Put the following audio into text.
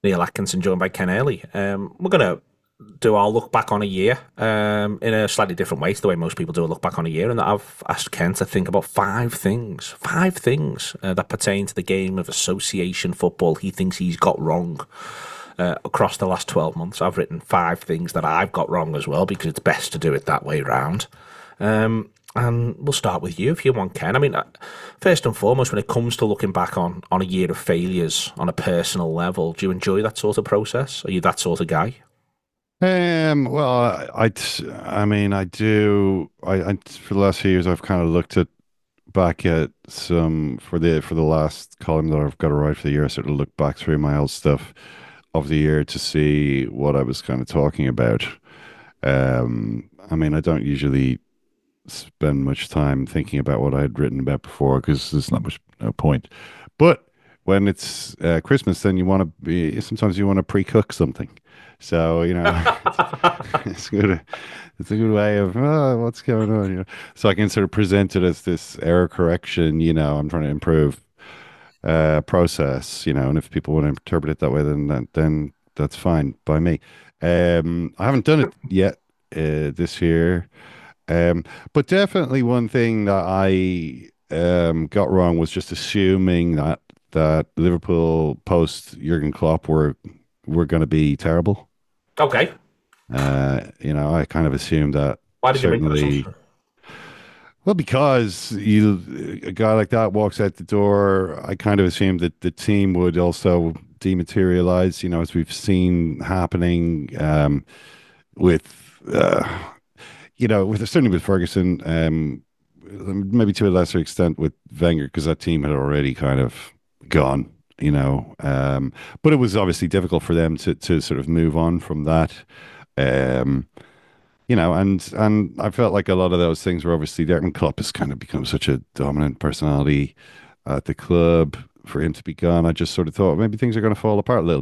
Neil Atkinson, joined by Ken Early. We're going to do our look back on a year in a slightly different way to the way most people do a look back on a year. And I've asked Ken to think about five things that pertain to the game of association football he thinks he's got wrong across the last 12 months. I've written five things that I've got wrong as well because it's best to do it that way round. And we'll start with you if you want, Ken. I mean, first and foremost, when it comes to looking back on a year of failures on a personal level, do you enjoy that sort of process? Are you that sort of guy? Well, I mean, I do. For the last few years, I've kind of looked at back at some for the last column that I've got to write for the year. I sort of looked back through my old stuff of the year to see what I was kind of talking about. I mean, I don't usually spend much time thinking about what I had written about before because there's not much no point. But when it's Christmas, then you want to be. Sometimes you want to pre-cook something. So it's good. It's a good way of what's going on. So I can sort of present it as this error correction. I'm trying to improve process. And if people want to interpret it that way, then that's fine by me. I haven't done it yet this year. Um, but definitely one thing that I got wrong was just assuming that Liverpool post Jurgen Klopp were going to be terrible. Okay. I kind of assumed that Why did you make that certainly. assumption? Well, because a guy like that walks out the door, I kind of assumed that the team would also dematerialize, as we've seen happening with certainly with Ferguson, maybe to a lesser extent with Wenger, because that team had already kind of gone, but it was obviously difficult for them to sort of move on from that. Um, and I felt like a lot of those things were obviously there. And Klopp has kind of become such a dominant personality at the club. For him to be gone, I just sort of thought maybe things are going to fall apart a little